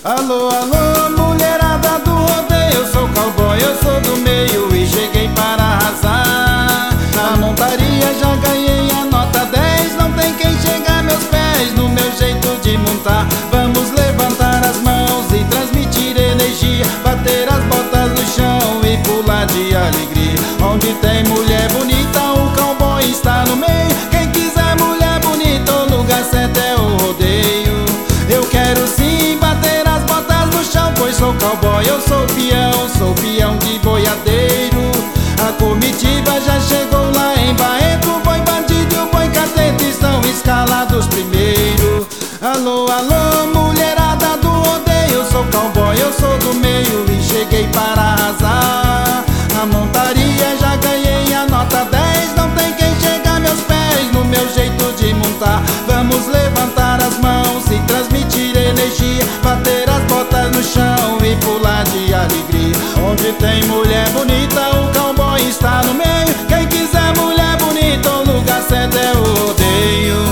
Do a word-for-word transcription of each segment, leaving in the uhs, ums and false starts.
Alô, alô, mulherada do rodeio, eu sou cowboy, eu sou do meio e cheguei para arrasar. Na montaria já ganhei a nota dez, não tem quem chegar meus pés no meu jeito de montar. Vamos levantar as mãos e transmitir energia, bater as botas no chão e pular de alegria. Onde tem mulher bonita, o cowboy está no meio. Quem quiser mulher bonita, o lugar certo é o rodeio. Eu quero sim bater as botas no chão, pois sou cowboy, eu sou peão, sou peão de boiadeiro. A comitiva já chegou lá em Barreto, o boi bandido e o boi catete estão escalados primeiro. Alô, alô, mulherada do rodeio, eu sou cowboy, eu sou do meio e cheguei para arrasar. Na montaria já ganhei a nota dez, não tem quem chegar meus pés no meu jeito de montar. Vamos levantar as mãos e transmitir energia, bater as botas no chão e pular de alegria. Onde tem mulher bonita, o cowboy está no meio. Quem quiser mulher bonita, o lugar certo é o rodeio.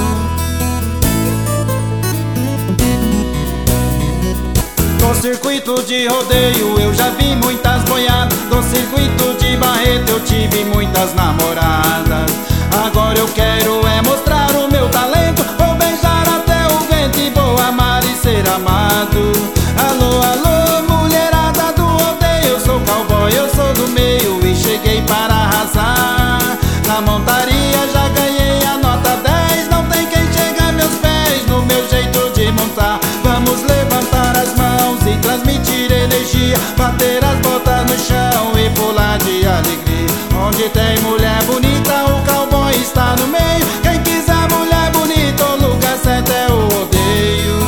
No circuito de rodeio eu já vi muitas boiadas, no circuito de Barreto eu tive muitas namoradas. Agora eu quero é mostrar o meu talento, vou beijar até o vento e vou amar e ser amado. Alô, alô, mulherada do rodeio, eu sou cowboy, eu sou do meio e cheguei para arrasar. Na montaria já ganhei a nota dez, não tem quem chegar meus pés no meu jeito de montar. Vamos levantar as mãos e transmitir energia, bater as botas no chão e pular de alegria. Onde tem mulher bonita, o cowboy está no meio. Quem quiser mulher bonita, o lugar certo é o rodeio.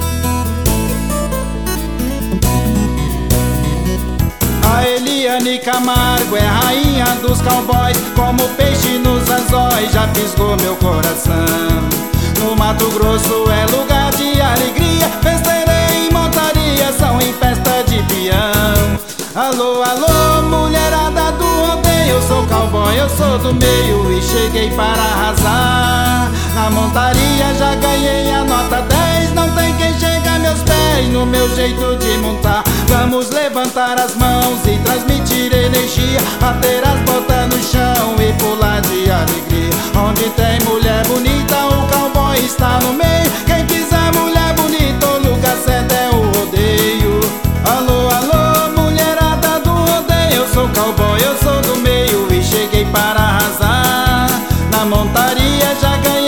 A Eliane Camargo é rainha dos cowboys, como peixe nos anzóis já fisgou meu coração. No Mato Grosso é lugar de alegria, festeirei em montaria, são em festa de peão. Alô, alô, mulherada do rodeio, eu sou cowboy, eu sou do meio e cheguei para arrasar. Na montaria já ganhei a nota dez, não tem quem chegar meus pés no meu jeito de montar. Vamos levantar as mãos e transmitir energia, bater as botas no chão e pular de alegria. Onde tem mulher bonita, o cowboy está no meio. Quem quiser mulher bonita, o lugar certo é o rodeio. Alô, alô, mulherada do rodeio, eu sou cowboy, eu sou do meio e cheguei para arrasar. Na montaria já ganhei